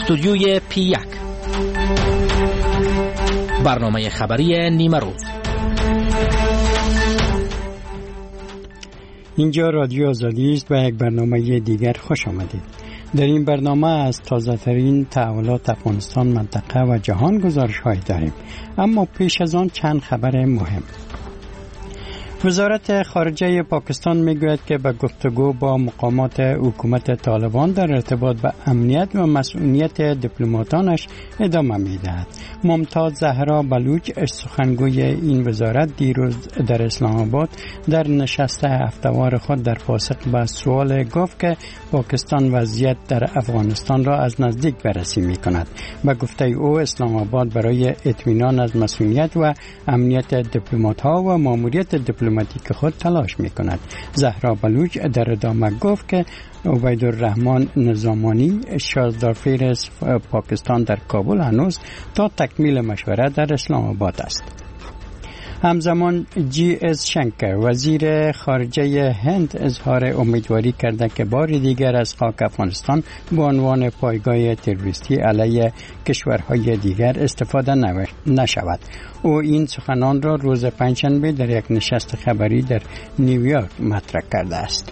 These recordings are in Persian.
استودیوی P1 برنامه خبری نیمه روز. اینجا رادیو آزادی است و یک برنامه دیگر خوش آمدید. در این برنامه از تازه ترین تحولات افغانستان، منطقه و جهان گزارش های داریم، اما پیش از آن چند خبر مهم. وزارت خارجه پاکستان میگوید که به گفتگو با مقامات حکومت طالبان در ارتباط به امنیت و مسئولیت دیپلماتانش ادامه میدهد. ممتاز زهرا بلوچ، سخنگوی این وزارت، دیروز در اسلام آباد در نشست هفته‌وار خود در پاسخ به سوال گفت که پاکستان وضعیت در افغانستان را از نزدیک بررسی میکند. به گفته او اسلام آباد برای اطمینان از مسئولیت و امنیت دیپلمات‌ها و ماموریت دیپلماتیک خود تلاش میکند. زهرا بلوچ در ادامه گفت که عبیدالرحمن نظامانی، شازدارفیر پاکستان در کابل، هنوز تا تکمیل مشورت در اسلام آباد است. همزمان جی اس شنکر، وزیر خارجه هند، اظهار امیدواری کرده که بار دیگر از خاک افغانستان به عنوان پایگاه تروریستی علیه کشورهای دیگر استفاده نشود. او این سخنان را روز پنجشنبه در یک نشست خبری در نیویورک مطرح کرده است.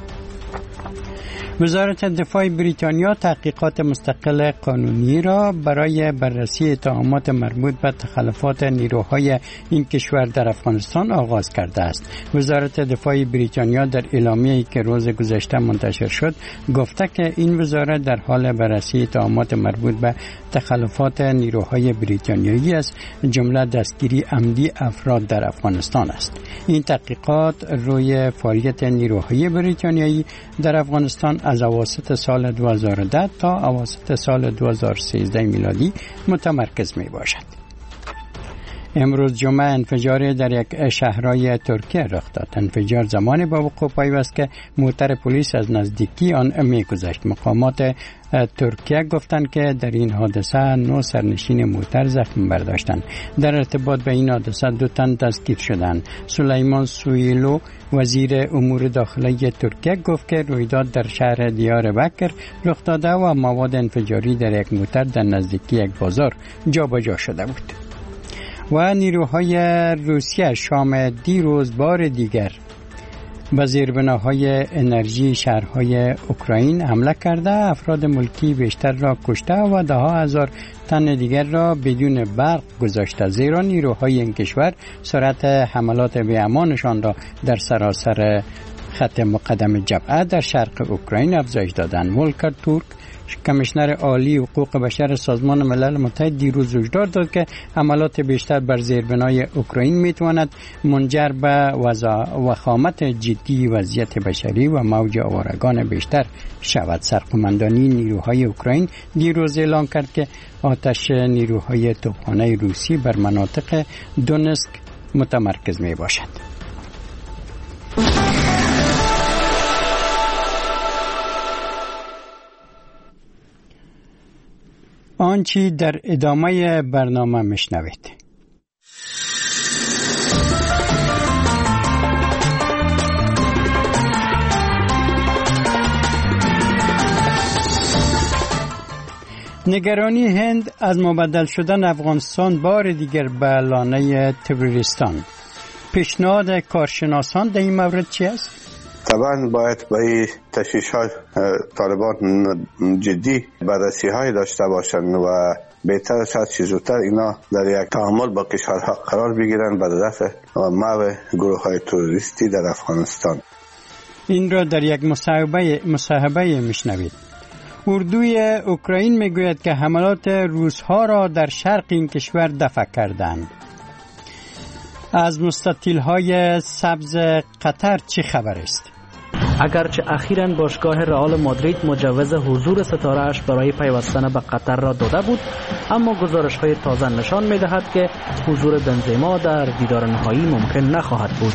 وزارت دفاع بریتانیا تحقیقات مستقل قانونی را برای بررسی اتهامات مربوط به تخلفات نیروهای این کشور در افغانستان آغاز کرده است. وزارت دفاع بریتانیا در اعلامیه‌ای که روز گذشته منتشر شد گفته که این وزارت در حال بررسی اتهامات مربوط به تخلفات نیروهای بریتانیایی است، جمله دستگیری عمدی افراد در افغانستان است. این تحقیقات روی فعالیت نیروهای بریتانیایی در افغانستان از اواسط سال 2010 تا اواسط سال 2013 میلادی متمرکز می باشد. امروز جمعه انفجار در یک شهرهای ترکیه رخ داد. انفجار زمانی به وقوع پیوست که موتر پلیس از نزدیکی آن می‌گذشت. مقامات ترکیه گفتند که در این حادثه 9 سرنشین موتر زخم برداشتند. در ارتباط به این حادثه 2 تن دستگیر شدند. سلیمان سویلو، وزیر امور داخلی ترکیه، گفت که رویداد در شهر دیاربکر رخ داده و مواد انفجاری در یک موتر در نزدیکی یک بازار جابجا شده بود. و نیروهای روسیه شام دیروز بار دیگر به زیربناهای انرژی شهرهای اوکراین حمله کرده، افراد ملکی بیشتر را کشته و ده ها هزار تن دیگر را بدون برق گذاشته، زیرا نیروهای این کشور سرعت حملات بی‌امانشان را در سراسر خط مقدم جبهه در شرق اوکراین افزایش دادند. ولکر تورک، کمیشنر عالی حقوق بشر سازمان ملل متحد، دیروز هشدار داد که حملات بیشتر بر زیربنای اوکراین میتواند منجر به وخامت جدی وضعیت بشری و موج آوارگان بیشتر شود. سرقماندانی نیروهای اوکراین دیروز اعلام کرد که آتش نیروهای توپخانه روسی بر مناطق دونسک متمرکز می باشد. آنچه در ادامه برنامه میشنوید. نگرانی هند از مبدل شدن افغانستان بار دیگر به لانه تروریستان. پیشنهاد کارشناسان در این مورد چی است؟ طبعا باید با این تشویش‌های طالبان جدی بررسی های داشته باشند و بهتر است که زودتر اینا در یک تعامل با کشورها قرار بگیرند برای دفع و محو گروه های تروریستی در افغانستان. این را در یک مصاحبه میشنوید. اردوی اوکراین میگوید که حملات روس‌ها را در شرق این کشور دفع کردند. از مستطیل‌های سبز قطر چه خبر است؟ اگرچه اخیراً باشگاه رئال مادرید مجوز حضور ستاره‌اش برای پیوستن به قطر را داده بود، اما گزارش‌های تازه نشان می‌دهد که حضور بنزما در دیدار نهایی ممکن نخواهد بود.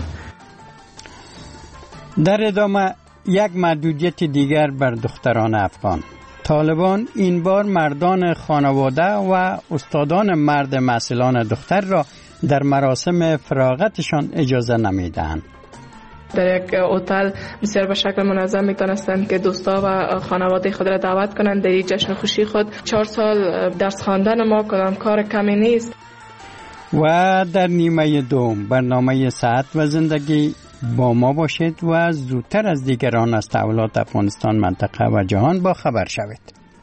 در ادامه یک محدودیت دیگر بر دختران افغان. طالبان این بار مردان خانواده و استادان مرد محصلان دختر را در مراسم فراغتشان اجازه نمیدهند. در یک هتل بسیار به شکل منظم میتونستند که دوستا و خانواده خود را دعوت کنند در این جشن خوشی خود. 4 سال درس خواندن ما کدام کار کمی نیست. و در نیمه دوم برنامه ساعت و زندگی با ما باشید و زودتر از دیگران از تحولات افغانستان، منطقه و جهان با خبر شوید.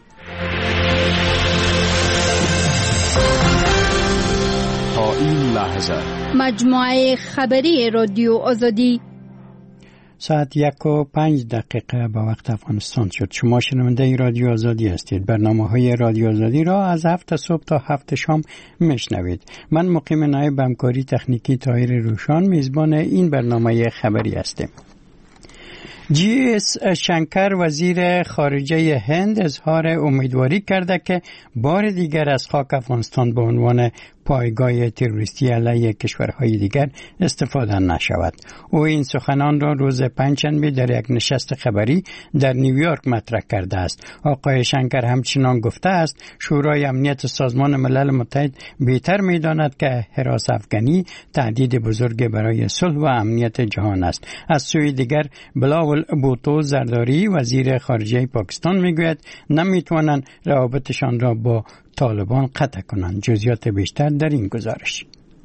تا این لحظه مجموعه خبری رادیو آزادی ساعت 1:05 به وقت افغانستان شد. شما شنونده رادیو آزادی هستید. برنامه‌های رادیو آزادی را از 7 صبح تا 7 شام میشنوید. من مقیم نایب همکاری تکنیکی طاهر روشان میزبان این برنامه خبری هستم. جی.اس. شنکر وزیر خارجه هند اظهار امیدواری کرده که بار دیگر از خاک افغانستان به عنوان پایگاه تروریستی علیه کشورهای دیگر استفاده نشود. او این سخنان را روز پنجشنبه در یک نشست خبری در نیویورک مطرح کرده است. آقای شنکر همچنان گفته است شورای امنیت سازمان ملل متحد بهتر می‌داند که حراس افغانی تهدید بزرگ برای صلح و امنیت جهان است. از سوی دیگر بلاول بوتو زرداری وزیر خارجه پاکستان میگوید نمیتوانند روابطشان را با طالبان قطع کنند. جزئیات بیشتر در این گزارش.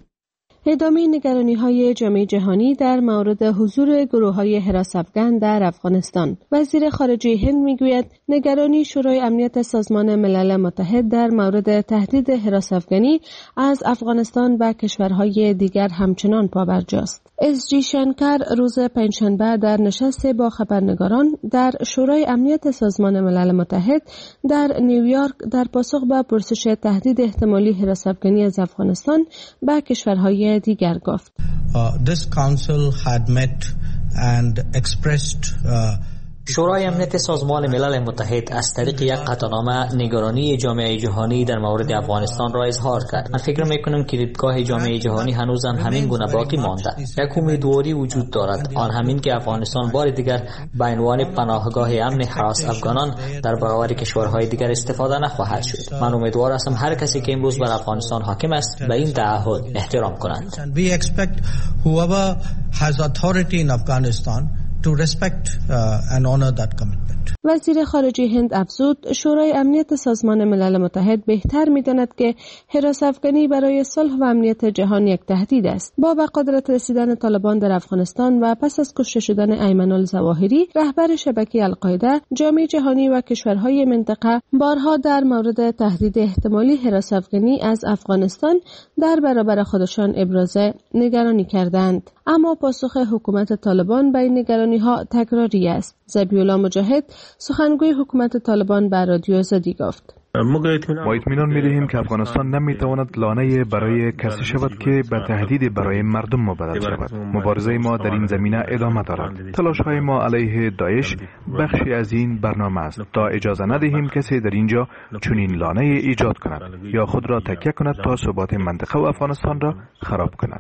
ادامه نگرانی‌های جامعه جهانی در مورد حضور گروه‌های حراس افغان در افغانستان. وزیر خارجه هند میگوید نگرانی شورای امنیت سازمان ملل متحد در مورد تهدید حراس افغانی از افغانستان و کشورهای دیگر همچنان پابرجاست. اس.جی. شنکر روز پنجشنبه در نشست با خبرنگاران در شورای امنیت سازمان ملل متحد در نیویورک در پاسخ به پرسش تهدید احتمالی حراس افغانی از افغانستان به کشورهای دیگر گفت. This council had met and expressed شورای امنیت سازمان ملل متحد از طریق یک قطعنامه نگرانی جامعه جهانی در مورد افغانستان را اظهار کرد. من فکر میکنم که دیدگاه جامعه جهانی هنوز هم همین گونه باقی مانده. یک امیدواری وجود دارد، آن همین که افغانستان بار دیگر به عنوان پناهگاه امن حراس افغانان در برابر کشورهای دیگر استفاده نخواهد شد. من امیدوار هستم هر کسی که امروز بر افغانستان حاکم است به این تعهد احترام کنند. We expect whoever has authority in Afghanistan to respect and honor that commitment. وزیر خارجه هند افزود شورای امنیت سازمان ملل متحد بهتر می‌داند که حراس افغانی برای صلح و امنیت جهان یک تهدید است. با به قدرت رسیدن طالبان در افغانستان و پس از کشته شدن ایمن الظواهری رهبر شبکه القاعده، جامعه جهانی و کشورهای منطقه بارها در مورد تهدید احتمالی حراس افغانی از افغانستان در برابر خودشان ابراز نگرانی کردند. اما پاسخ حکومت طالبان به این نگرانی‌ها تکراری است. ذبیح‌الله مجاهد سخنگوی حکومت طالبان به رادیو آزادی گفت. ما اطمینان می‌دهیم که افغانستان نمی‌تواند لانه برای کسی شود که به تهدید برای مردم مبدل شود. مبارزه ما در این زمینه ادامه دارد. تلاش‌های ما علیه داعش بخشی از این برنامه است تا اجازه ندهیم کسی در اینجا چنین لانه ایجاد کند یا خود را تکیه کند تا ثبات منطقه و افغانستان را خراب کند.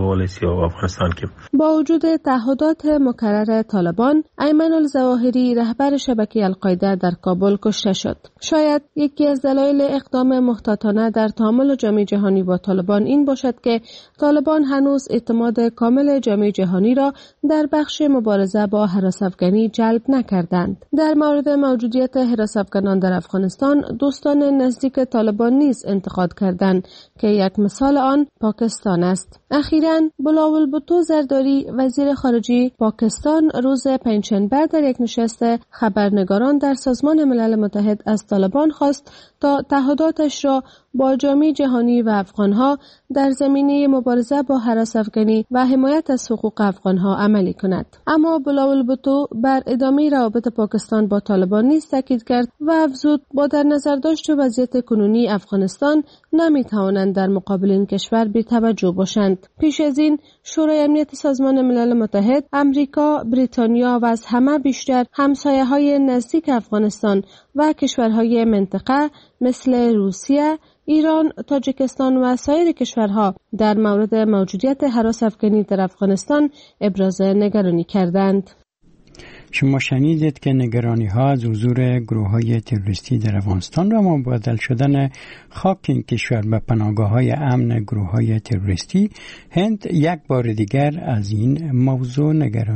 با وجود تعهدات مکرر طالبان، ایمن الظواهری رهبر شبکه القاعده در کابل کشته شد. شاید یکی از دلایل اقدام محتاطانه در تعامل جامعه جهانی با طالبان این باشد که طالبان هنوز اعتماد کامل جامعه جهانی را در بخش مبارزه با حراس افغانی جلب نکردند. در مورد موجودیت حراس افغانان در افغانستان، دوستان نزدیک طالبان نیز انتقاد کردند که یک مثال آن پاکستان است. اخیراً بلاول بوتو زرداری وزیر خارجه پاکستان روز پنجشنبه در یک نشست خبرنگاران در سازمان ملل متحد از طالبان خواست تا تعهداتش را با جامعه جهانی و افغانها در زمینه مبارزه با حراس افغانی و حمایت از حقوق افغانها عملی کند. اما بلاول بوتو بر ادامه روابط پاکستان با طالبان نیز تاکید کرد و افزود با در نظر داشت وضعیت کنونی افغانستان نمیتوانند در مقابل این کشور بی‌توجه باشند. پیش از این شورای امنیت سازمان ملل متحد، امریکا، بریتانیا و از همه بیشتر همسایه‌های نزدیک افغانستان و کشورهای منطقه مثل روسیه، ایران، تاجیکستان و سایر کشورها در مورد موجودیت حراس افغانی در افغانستان ابراز نگرانی کردند. شما شنیدید که نگرانی ها از حضور گروه های تروریستی در افغانستان و مبادل شدن خاک این کشور به پناهگاه های امن گروه های تروریستی، هند یک بار دیگر از این موضوع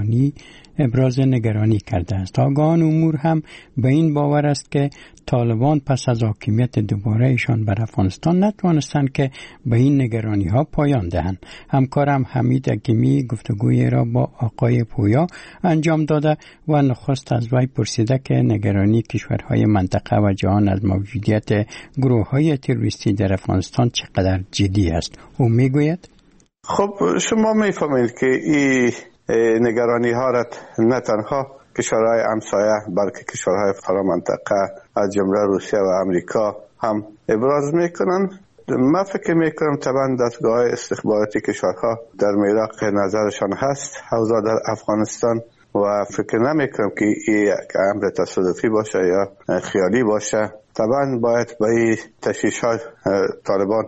ابراز نگرانی کرده است. آگاهان امور هم به این باور است که طالبان پس از حاکمیت دوباره ایشان بر افغانستان نتوانستند که به این نگرانی ها پایان دهند. همکارم حمید حکیمی گفتگوی را با آقای پویا انجام داده و نخست از وی پرسیده که نگرانی کشورهای منطقه و جهان از موجودیت گروه های تروریستی در افغانستان چقدر جدی است. او میگوید خب شما میفهمید که این نگرانی ها را نه تنها کشورهای همسایه بلکه کشورهای فرامنطقه از جمله روسیه و امریکا هم ابراز میکنن. من فکر میکنم طبعا دستگاه استخباراتی کشورها در میراق نظرشان هست اوضاع در افغانستان و فکر نمیکنم که این یک امر تصادفی باشه یا خیالی باشه. طبعا باید به این تشویش‌های طالبان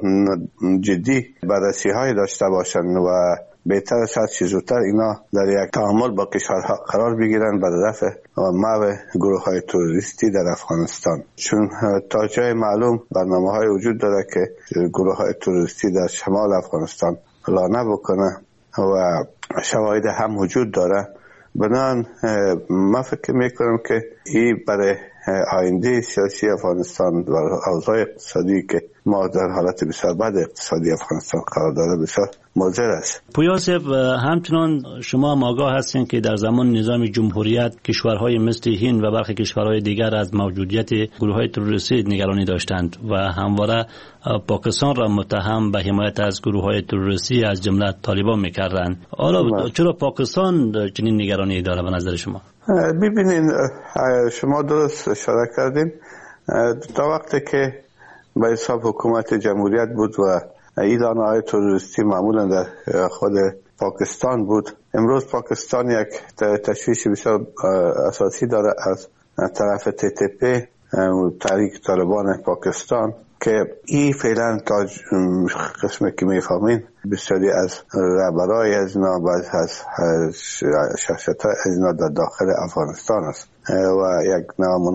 جدی بررسی های داشته باشند و بهتر است هرچی زودتر اینا در یک تعامل با کشورها قرار بگیرن برای رفع محو گروه های تروریستی در افغانستان، چون تا جای معلوم برنامه های وجود داره که گروه های تروریستی در شمال افغانستان لانه بکنه و شواهد هم وجود داره. بنابراین من فکر میکنم که این برای آینده سیاسی افغانستان و اوضاع اقتصادی که ما در حالت بسیار بد اقتصادی افغانستان قرار داره بسیار مضر است. پویا صاحب، همچنان شما هم آگاه هستین که در زمان نظام جمهوریت کشورهای مثل هند و برخی کشورهای دیگر از موجودیت گروه‌های تروریستی نگرانی داشتند و همواره پاکستان را متهم به حمایت از گروه‌های تروریستی از جمله طالبان می‌کردند. حالا چرا پاکستان چنین نگرانی داره به نظر شما؟ ببینین شما درست اشاره کردین. تا وقتی که به حساب حکومت جمهوریت بود و ایران‌های تروریستی معمولا در خود پاکستان بود، امروز پاکستان یک تشویش بسیار اساسی داره از طرف TTP تحریک طالبان پاکستان که این فعلا تا قسمی که میفهمین بسیاری از رهبرای از اینا و از شخصیت‌های از اینا در داخل افغانستان است و یک نوع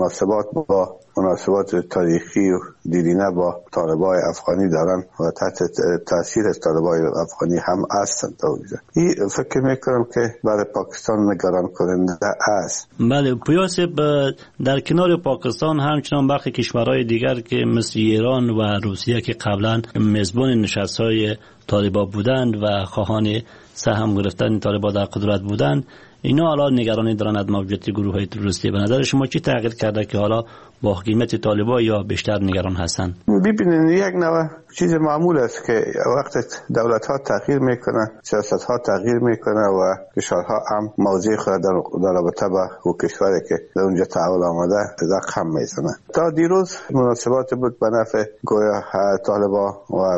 مناسبات تاریخی و دیرینه با طالبای افغانی دارن و تحت تاثیر از طالبای افغانی هم هستند. این فکر میکنم که برای پاکستان نگران کننده است. بله پویا صاحب، در کنار پاکستان همچنان برخی کشورهای دیگر که مثل ایران و روسیه که قبلا میزبان نشست‌های طالبان بودند و خواهان سهم گرفتن طالبان در قدرت بودند، اینا حالا نگرانی دارن از موجودیت گروه‌های تروریستی. به نظر شما چی تغییر کرده که حالا با حکومت طالبان یا بیشتر نگران هستن؟ ببینید یک نوع چیز معمول است که وقتی دولت‌ها تغییر میکنه، سیاست‌ها تغییر میکنه و کشورها هم موضع خود در رابطه با کشوری که در اونجا تعامل آمده رقم میزنه. تا دیروز مناسبات بود به نفع گویا طالبان و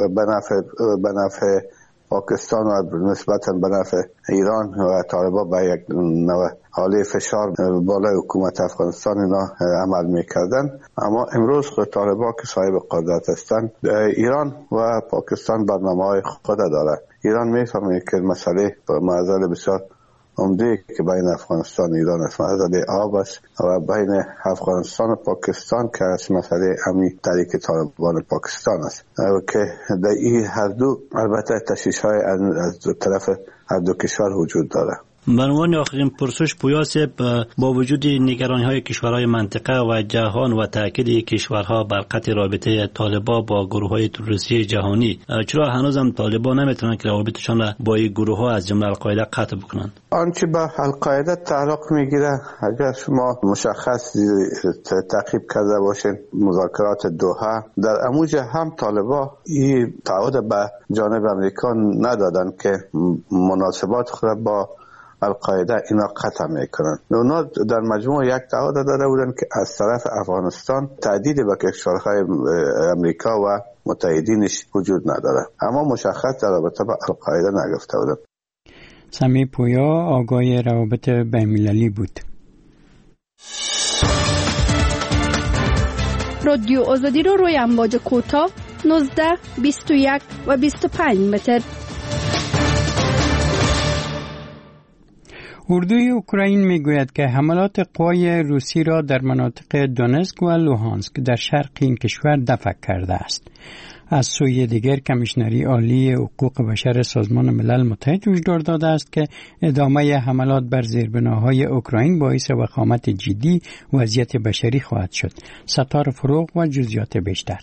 به نفع پاکستان و نسبتاً به نفع ایران و طالبان به یک نوع حاله فشار بالای حکومت افغانستان اینا عمل میکردن. اما امروز طالبان که صاحب قدرت هستند، ایران و پاکستان برنامه‌های خود داره. ایران میفهمه که مسئله بسیار عمده که بین افغانستان و ایران است، مسئله آب است و بین افغانستان و پاکستان که از مسئله امنی تحریک طالبان پاکستان است که در این هر دو البته تشویش‌های از دو طرف هر دو کشور وجود داره. به عنوان آخرین پرسش پویا صاحب، با وجود نگرانی‌های کشورهای منطقه و جهان و تاکید کشورها بر قطع رابطه طالبان با گروه‌های تروریستی جهانی، چرا هنوز هم طالبان نمیتونن که رابطشان را با این گروه‌ها از جمله القاعده قطع بکنن؟ آنچه به القاعده تعلق میگیره، اگر شما مشخص تعقیب کرده باشین مذاکرات دوحه، در اموج هم طالبان این تعهد به جانب امریکا ندادن که مناسبات خود با القاعده اینا قطع میکنن. اونا در مجموع یک تعهد داده بودن که از طرف افغانستان تهدید به کشورهای امریکا و متحدینش وجود نداره، اما مشخص در رابطه با القاعده نگفته بودن. سمی پویا آگاه روابط بین‌المللی بود. رادیو آزادی رو روی امواج کوتاه 19 21 و 25 متر. اردوی اوکراین میگوید که حملات قوای روسی را در مناطق دونسک و لوهانسک در شرق این کشور دفع کرده است. از سوی دیگر کمیشنری عالی حقوق بشر سازمان ملل متحد هشدار داده است که ادامه حملات بر زیربناهای اوکراین باعث وخامت جدی وضعیت بشری خواهد شد. ستار فروغ و جزئیات بیشتر.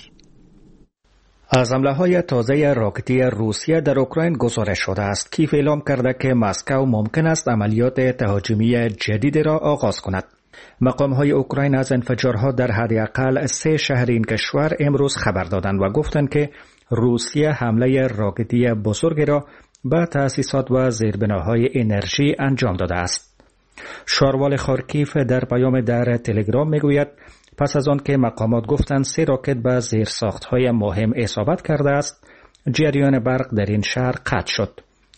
از حمله‌های تازه راکتی روسیه در اوکراین گزارش شده است. کیف اعلام کرده که مسکو ممکن است عملیات تهاجمی جدیدی را آغاز کند. مقام‌های اوکراین از انفجارها در حداقل 3 شهر این کشور امروز خبر دادند و گفتند که روسیه حمله راکتی بزرگی را به تأسیسات و زیربناهای انرژی انجام داده است. شاروال خارکیف در پیام در تلگرام میگوید پس از آن که مقامات گفتند 3 راکت به زیرساخت‌های مهم اصابت کرده است، جریان برق در این شهر قطع شد.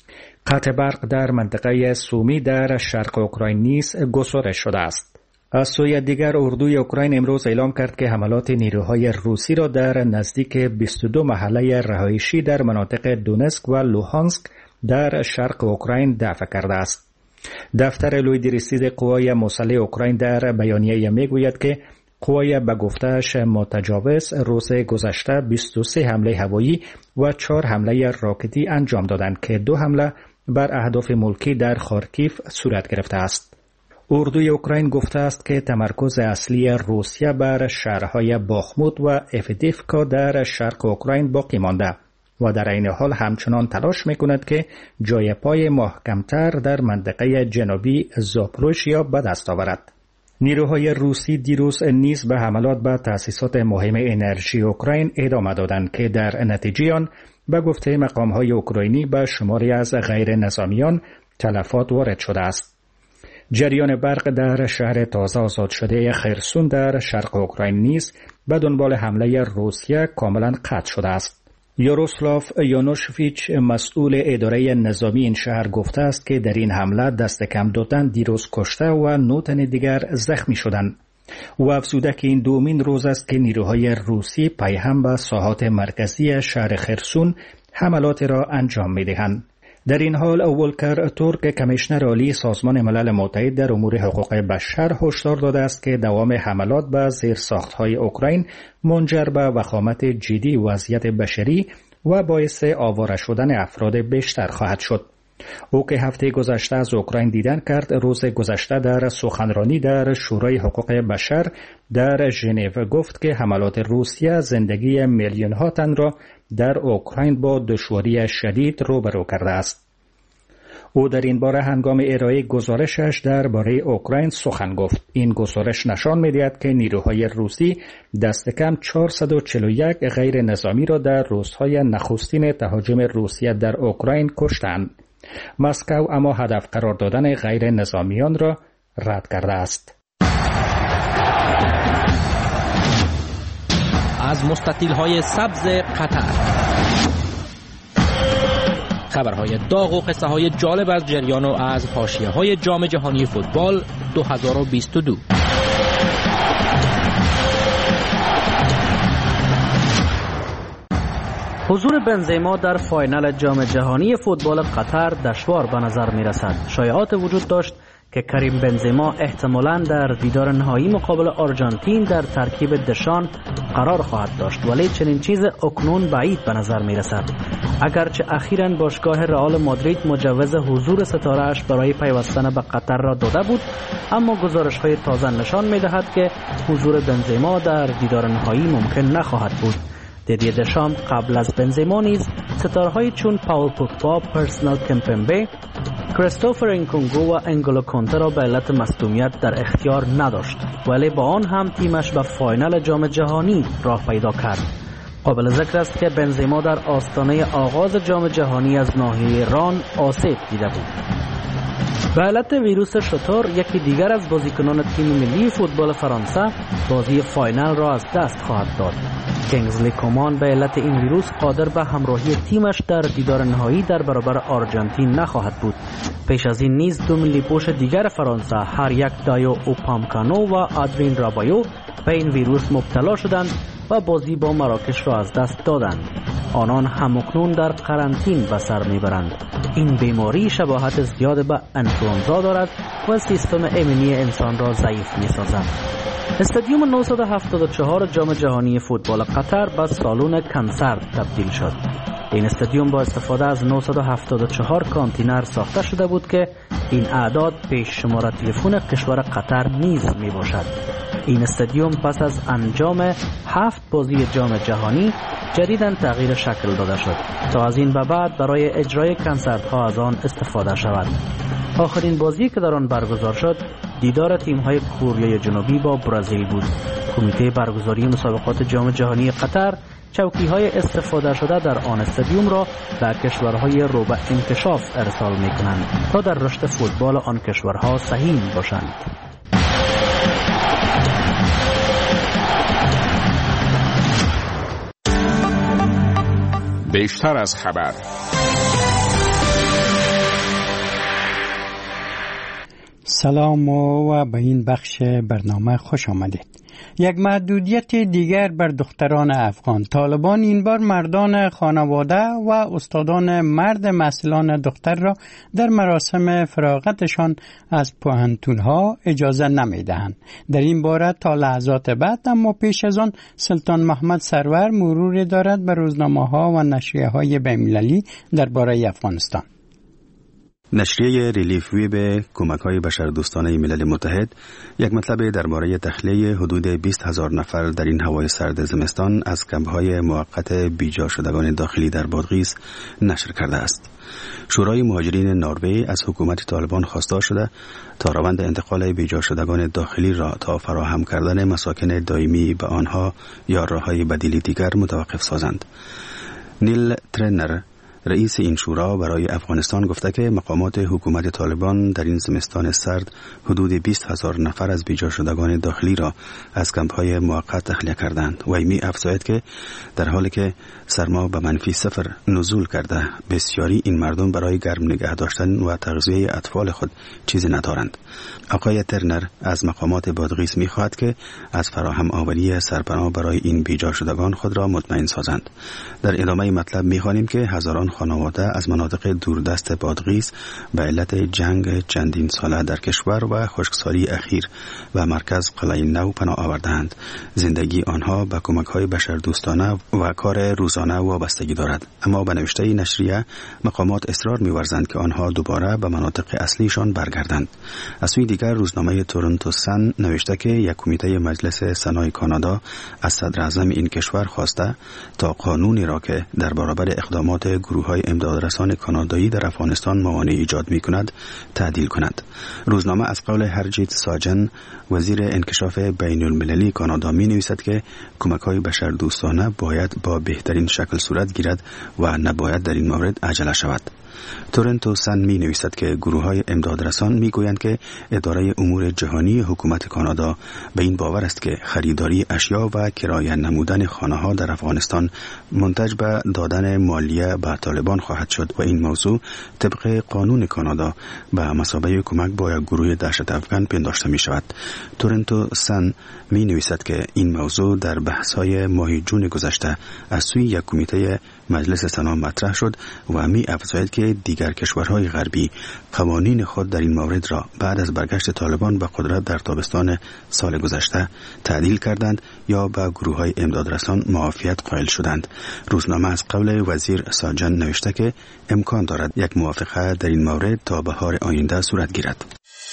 قطع برق در منطقه سومی در شرق اوکراین نیز گزارش شده است. از سوی دیگر اردوی اوکراین امروز اعلام کرد که حملات نیروهای روسی را در نزدیک 22 محله رهایشی در مناطق دونسک و لوهانسک در شرق اوکراین دفع کرده است. دفتر لوی رسید قوای مسلح اوکراین در بیانیه میگوید که قوای به گفته‌اش متجاوز روز گذشته 23 حمله هوایی و 4 حمله راکتی انجام دادند که 2 حمله بر اهداف ملکی در خارکیف صورت گرفته است. اردوی اوکراین گفته است که تمرکز اصلی روسیه بر شهرهای باخموت و افدیفکا در شرق اوکراین باقی مانده و در این حال همچنان تلاش میکند که جای پای محکمتر در منطقه جنوبی زاپروژیا به دست آورد. نیروهای روسی دیروز نیز به حملات به تأسیسات مهم انرژی اوکراین ادامه دادند که در نتیجه آن به گفته مقام‌های اوکراینی به شماری از غیر نظامیان تلفات وارد شده است. جریان برق در شهر تازه آزاد شده خرسون در شرق اوکراین نیز به دنبال حمله روسیه کاملا قطع شده است. یاروسلاف یانوشویچ مسئول اداره نظامی این شهر گفته است که در این حمله دست کم 2 تن دیروز کشته و 9 تن دیگر زخمی شدند. او افزوده که این دومین روز است که نیروهای روسی پیهم به ساحات مرکزی شهر خرسون حملات را انجام می‌دهند. در این حال ولکر تورک کمیشنر عالی سازمان ملل متحد در امور حقوق بشر هشدار داده است که دوام حملات به زیرساخت‌های اوکراین منجر به وخامت جدی وضعیت بشری و باعث آواره شدن افراد بیشتر خواهد شد. او که هفته گذشته از اوکراین دیدن کرد، روز گذشته در سخنرانی در شورای حقوق بشر در ژنو گفت که حملات روسیه زندگی میلیون‌ها تن را در اوکراین با دشواری شدید روبرو کرده است. او در این باره هنگام ارائه گزارشش درباره اوکراین سخن گفت. این گزارش نشان می‌دهد که نیروهای روسی دست کم 441 غیر نظامی را در روزهای نخستین تهاجم روسیه در اوکراین کشتند. مسکو اما هدف قرار دادن غیر نظامیان را رد کرده است. از مستطیل‌های سبز قطر خبرهای داغ و قصه‌های جالب از جریان و از حاشیه‌های جام جهانی فوتبال 2022. حضور بنزما در فاینال جام جهانی فوتبال قطر دشوار به نظر می رسد. شایعات وجود داشت که کریم بنزما احتمالاً در دیدار نهایی مقابل آرژانتین در ترکیب دشان قرار خواهد داشت، ولی چنین چیز اکنون بعید به نظر می رسد. اگرچه اخیراً باشگاه رئال مادرید مجوز حضور ستاره‌اش برای پیوستن به قطر را داده بود، اما گزارش‌های تازه نشان می دهد که حضور بنزما در دیدار نهایی ممکن نخواهد بود. دیدی دشام قبل از بنزما نیز ستاره‌های چون پاول پوگبا، پرسنل کمپمبه، کریستوفر انکونگو و انگولو کانته را به علت مصدومیت در اختیار نداشت، ولی با آن هم تیمش به فاینال جام جهانی راه پیدا کرد. قابل ذکر است که بنزما در آستانه آغاز جام جهانی از ناحیه ایران آسیب دیده بود. به علت ویروس شتر یکی دیگر از بازیکنان تیم ملی فوتبال فرانسه بازی فاینال را از دست خواهد داد. کینگزلی کومان به علت این ویروس قادر به همراهی تیمش در دیدار نهایی در برابر آرژانتین نخواهد بود. پیش از این نیز 2 ملی پوش دیگر فرانسه، هر یک دایو اوپامکانو و آدرین رابایو به این ویروس مبتلا شدند و بازی با مراکش را از دست دادند. آنان همکنون در قرنطین به سر میبرند. این بیماری شباهت زیاد به انفلانزا دارد و سیستم ایمنی انسان را ضعیف میسازد. استادیوم 974 جام جهانی فوتبال قطر به سالن کنسرت تبدیل شد. این استادیوم با استفاده از 974 کانتینر ساخته شده بود که این اعداد پیش شماره تلفن کشور قطر نیز می باشد. این استادیوم پس از انجام 7 بازی جام جهانی جدیداً تغییر شکل داده شد تا از این به بعد برای اجرای کنسرت ها از آن استفاده شود. آخرین بازی که در آن برگزار شد دیدار تیم‌های کره جنوبی با برزیل بود. کمیته برگزاری مسابقات جام جهانی قطر چوکی‌های استفاده شده در آن استادیوم را به کشورهای رو به انکشاف ارسال می‌کنند تا در رشد فوتبال آن کشورها سهیم باشند. بیشتر از خبر. سلام و به این بخش برنامه خوش آمدید. یک محدودیت دیگر بر دختران افغان. طالبان این بار مردان خانواده و استادان مرد محصلان دختر را در مراسم فراغتشان از پوهنتون‌ها اجازه نمی‌دهند. در این باره تا لحظات بعد، اما پیش از آن سلطان محمد سرور مرور دارد بر روزنامه‌ها و نشریه‌های بین‌المللی درباره افغانستان. نشریه ریلیف وی به کمک‌های بشردوستانه ملل متحد یک مطلب درباره تخلیه حدود 20,000 نفر در این هوای سرد زمستان از کمپ‌های موقت بیجا شدگان داخلی در بادغیس نشر کرده است. شورای مهاجرین نروژ از حکومت طالبان خواسته شده تا روند انتقال بیجا شدگان داخلی را تا فراهم کردن مساکن دائمی به آنها یا راه‌های بدیلی دیگر متوقف سازند. نیل ترنر رئیس این شورا برای افغانستان گفته که مقامات حکومت طالبان در این زمستان سرد حدود 20,000 نفر از بیجا شدگان داخلی را از کمپ‌های موقت تخلیه کردند و می افزاید که در حالی که سرما به -0 نزول کرده، بسیاری این مردم برای گرم نگه داشتن و تغذیه اطفال خود چیزی ندارند. آقای ترنر از مقامات بادغیس می خواهد که از فراهم آوری سرپناه برای این بیجا شدگان خود را مطمئن سازند. در ادامه مطلب می خوانیم که هزاران خانواده از مناطق دوردست بادغیس به علت جنگ چندین ساله در کشور و خشکسالی اخیر و مرکز قلعه نو پناه آوردند. زندگی آنها به کمک‌های بشردوستانه و کار روزانه وابستگی دارد، اما به نوشته نشریه مقامات اصرار می‌ورزند که آنها دوباره به مناطق اصلیشان برگردند. از سوی دیگر روزنامه تورنتو سن نوشته که یک کمیته مجلس سنای کانادا از صدر اعظم این کشور خواسته تا قانونی را که در برابر اقدامات گروه‌های امدادرسان کانادایی در افغانستان موانع ایجاد می‌کند تعدیل کند. روزنامه از قول هرجیت ساجن وزیر انکشاف بین‌المللی کانادا می‌نویسد که کمک‌های بشردوستانه باید با بهترین شکل صورت گیرد و نباید در این مورد عجله شود. تورنتو سن می نویسد که گروه‌های امدادرسان می گویند که اداره امور جهانی حکومت کانادا به این باور است که خریداری اشیا و کرایه نمودن خانه‌ها در افغانستان منتج به دادن مالیه به طالبان خواهد شد و این موضوع طبق قانون کانادا به مثابه کمک با یک گروه دهشت افغان پنداشته می شود. تورنتو سن می نویسد که این موضوع در بحث‌های ماه جون گذشته از سوی یک کمیته مجلس سنا مطرح شد و می افزاید که دیگر کشورهای غربی قوانین خود در این مورد را بعد از برگشت طالبان به قدرت در تابستان سال گذشته تعدیل کردند یا به گروه‌های امدادرسان معافیت قائل شدند. روزنامه از قول وزیر ساجن نوشته که امکان دارد یک موافقه در این مورد تا بهار آینده صورت گیرد.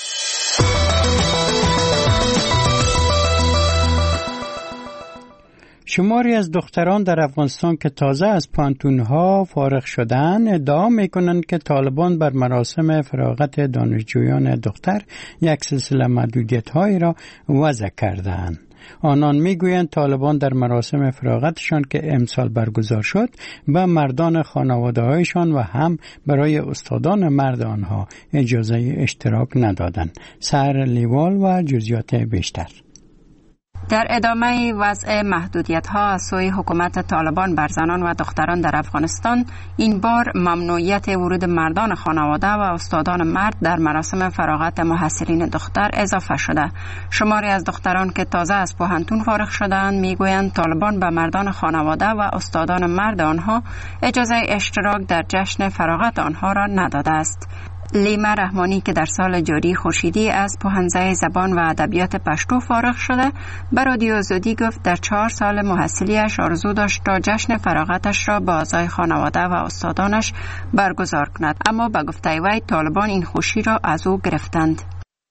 شماری از دختران در افغانستان که تازه از پانتونها فارغ شدند ادعا میکنند که طالبان بر مراسم فراغت دانشجویان دختر یک سلسله محدودیت‌هایی را وضع کردند. آنان میگویند طالبان در مراسم فراغتشان که امسال برگزار شد به مردان خانواده‌هایشان و هم برای استادان مرد آنها اجازه اشتراک ندادند. سر لیوال و جزئیات بیشتر. در ادامه وضع محدودیت‌ها از سوی حکومت طالبان بر زنان و دختران در افغانستان، این بار ممنوعیت ورود مردان خانواده و استادان مرد در مراسم فراغت محصلین دختر اضافه شده. شماری از دختران که تازه از پوهنتون فارغ شده‌اند میگویند طالبان به مردان خانواده و استادان مرد آنها اجازه اشتراک در جشن فراغت آنها را نداده است. لیما رحمانی که در سال جاری خورشیدی از پوهنځی زبان و ادبیات پشتو فارغ شده، به رادیو آزادی گفت در 4 سال محصلیش آرزو داشت تا جشن فراغتش را با اعضای خانواده و استادانش برگزار کند، اما به گفته وی طالبان این خوشی را از او گرفتند.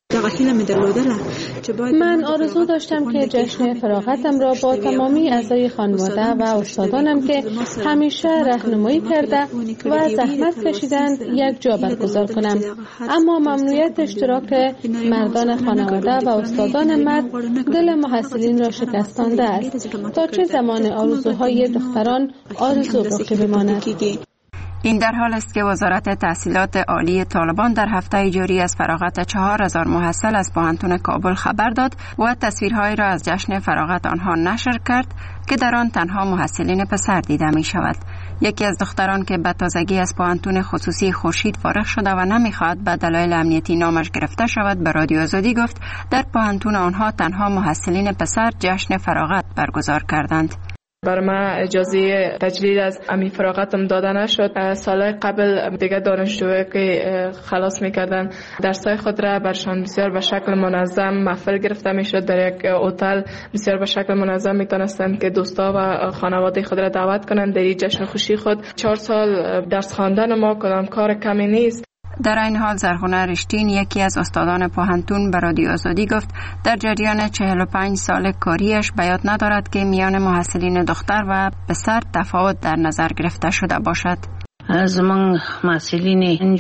من آرزو داشتم که جشن فراغتم را با تمامی اعضای خانواده و استادانم که همیشه راهنمایی کرده و زحمت کشیدند یک جا برگزار کنم، اما ممنوعیت اشتراک مردان خانواده و استادان مرد دل محصلین را شکستانده است. تا چه زمان آرزوهای دختران آرزو باقی بماند؟ این در حال است که وزارت تحصیلات عالی طالبان در هفته جاری از فراغت 4000 محصل از پوهنتون کابل خبر داد و تصویرهایی را از جشن فراغت آنها نشر کرد که در آن تنها محصلین پسر دیده می شود. یکی از دختران که به تازگی از پوهنتون خصوصی خورشید فارغ شده و نمیخواهد به دلایل امنیتی نامش گرفته شود، به رادیو آزادی گفت در پوهنتون آنها تنها محصلین پسر جشن فراغت برگزار کردند. بر من اجازه تجلیل از امی فراغتم داده نشد. سال قبل دیگه دانشجویی که خلاص میکردن درسای خود را برشان بسیار به شکل منظم محفل گرفته میشد. در یک هتل بسیار به شکل منظم میتونستند که دوستا و خانواده خود را دعوت کنند. در این جشن خوشی خود 4 سال درس خواندن ما کدام کار کمی نیست. در این حال زرخونه رشتین، یکی از استادان پوهنتون، به رادیو آزادی گفت در جریان 45 سال کاریش به یاد ندارد که میان محصلین دختر و پسر تفاوت در نظر گرفته شده باشد. از من محصلین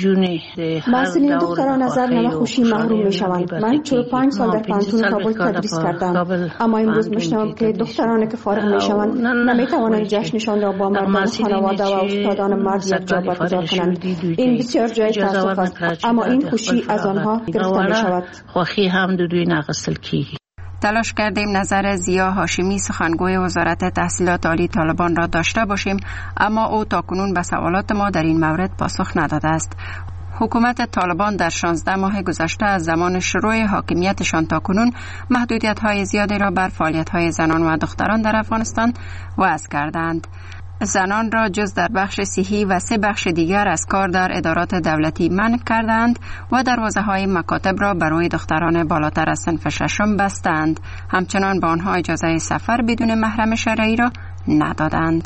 دختران از نمه خوشی محروم می شوند. من 45 سال در پوهنتون کابل تدریس کردم، اما امروز میشنوم که دخترانی که فارغ می شوند نمی توانند جشنشان را با مردان خانواده و استادان مرد یک جا برگزار کنند. این بسیار جای تاسف است، اما این خوشی از آنها گرفته می شود. خوشی هم دوی نقصل کی. تلاش کردیم نظر ضیا هاشمی، سخنگوی وزارت تحصیلات عالی طالبان را داشته باشیم، اما او تاکنون به سوالات ما در این مورد پاسخ نداده است. حکومت طالبان در 16 ماه گذشته از زمان شروع حاکمیتشان تاکنون محدودیت‌های زیادی را بر فعالیت‌های زنان و دختران در افغانستان وضع کردند. زنان را جز در بخش صحی و 3 بخش دیگر از کار در ادارات دولتی منع کردند و دروازه‌های مکاتب را برای دختران بالاتر از صنف 6 بستند. همچنان به آنها اجازه سفر بدون محرم شرعی را ندادند.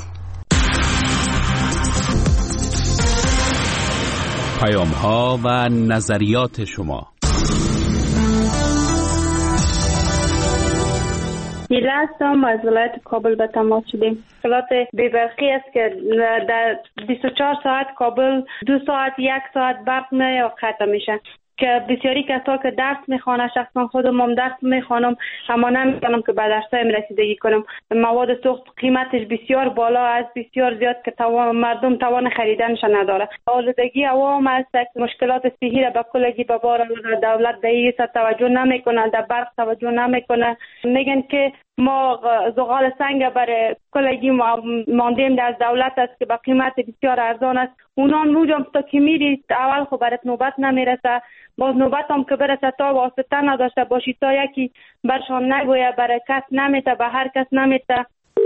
پیام‌ها و نظریات شما. دیله هستم، از ولایت کابل به تماس شدیم. مشکلات بی‌برقی است که در 24 ساعت کابل 2 ساعت 1 ساعت برق میاد و قطع میشه، که بسیاری کسا که درس میخوانه، شخصا خودم هم درس میخوانم اما نمیتونم که به درسایم رسیدگی کنم. مواد سوخت قیمتش بسیار بالا است، بسیار زیاد که مردم توان خریدنش نداره. آلودگی هوا هم است، مشکلات صحی را به کلگی به بار آورده. دولت به این توجه نمیکنه، در برق توجه نمیکنه. میگن که ما زغال سنگ برای کلگی ماندیم در دولت است که به قیمت بسیار ارزان است. اونا موجم تا که میری اول خب برات نوبت نمیرسه، باز نوبت هم که برسه تا واسطه نداشته باشی، تا یکی برشان نگویه، برای کس نمیته، به هر کس نمیته.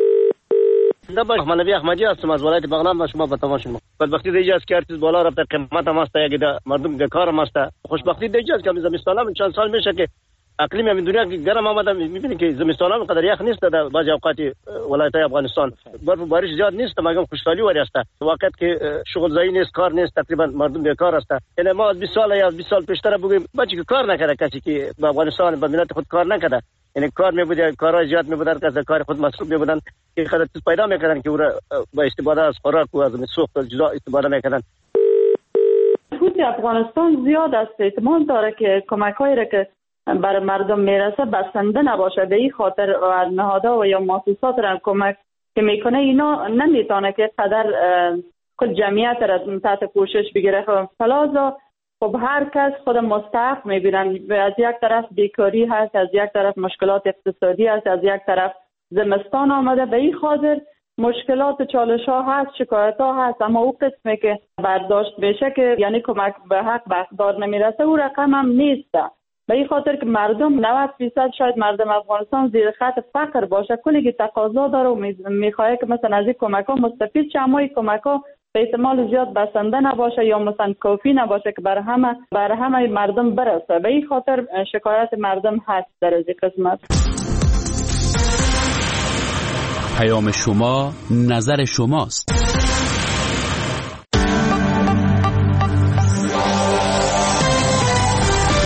نبی احمدی هستم از ولایت بغلان و شما به تماشا شما. بدبختی دیگه است که ارتش بالا رفته، قیمت هم است، یک مردم بیکار هم است. خوشبختی دیگه است که زمستان هم چند سال میشه که اقلیم همین دنیا گرم آمده، میبینید که زمستان هم قدر یخ نیست در بعضی اوقات ولایت‌های افغانستان. برف و بارش زیاد نیست، مگم خوشحالی وری است. وقت که شغل زایی نیست، کار نیست، تقریبا مردم بیکار است. یعنی ما از 20 سال یا 20 سال پیشتر بگیم بچه که کار نکرده، کسی که به افغانستان به ملت خود کار نکرده، یعنی کار میبوده، کارهای زیاد میبودن که از کار خود مصروف میبودن، که خیلی پیدا میکردن که او را با استفاده از خوراک و از سوخت جدا استفاده میکردن. خود افغانستان زیاد است، احتمال داره که کمک‌هایی را که برای مردم میرسه بسنده نباشه. به این خاطر نهادها و یا مؤسسات را کمک که میکنه اینا نمیتونه که قدر خود جمعیت را تحت پوشش بگیره. فلازا خب هر کس خود مستحق میبینن. از یک طرف بیکاری هست، از یک طرف مشکلات اقتصادی هست، از یک طرف زمستان آمده. به این خاطر مشکلات چالش ها هست، شکایت ها هست، اما او قسمی که برداشت بشه که یعنی کمک به حق به اقدار نمیرسه، او رقم هم نیست. به این خاطر که مردم 90% شاید مردم افغانستان زیر خط فقر باشه، کلی که تقاضا داره و میخواه که مثلا از این کمک ها مستفید شه، اما این کمک ها به احتمال زیاد بسنده نباشه یا مثلا کافی نباشه که بر همه مردم برسه. به این خاطر شکایت مردم هست در از این قسمت. پیام شما، نظر شماست.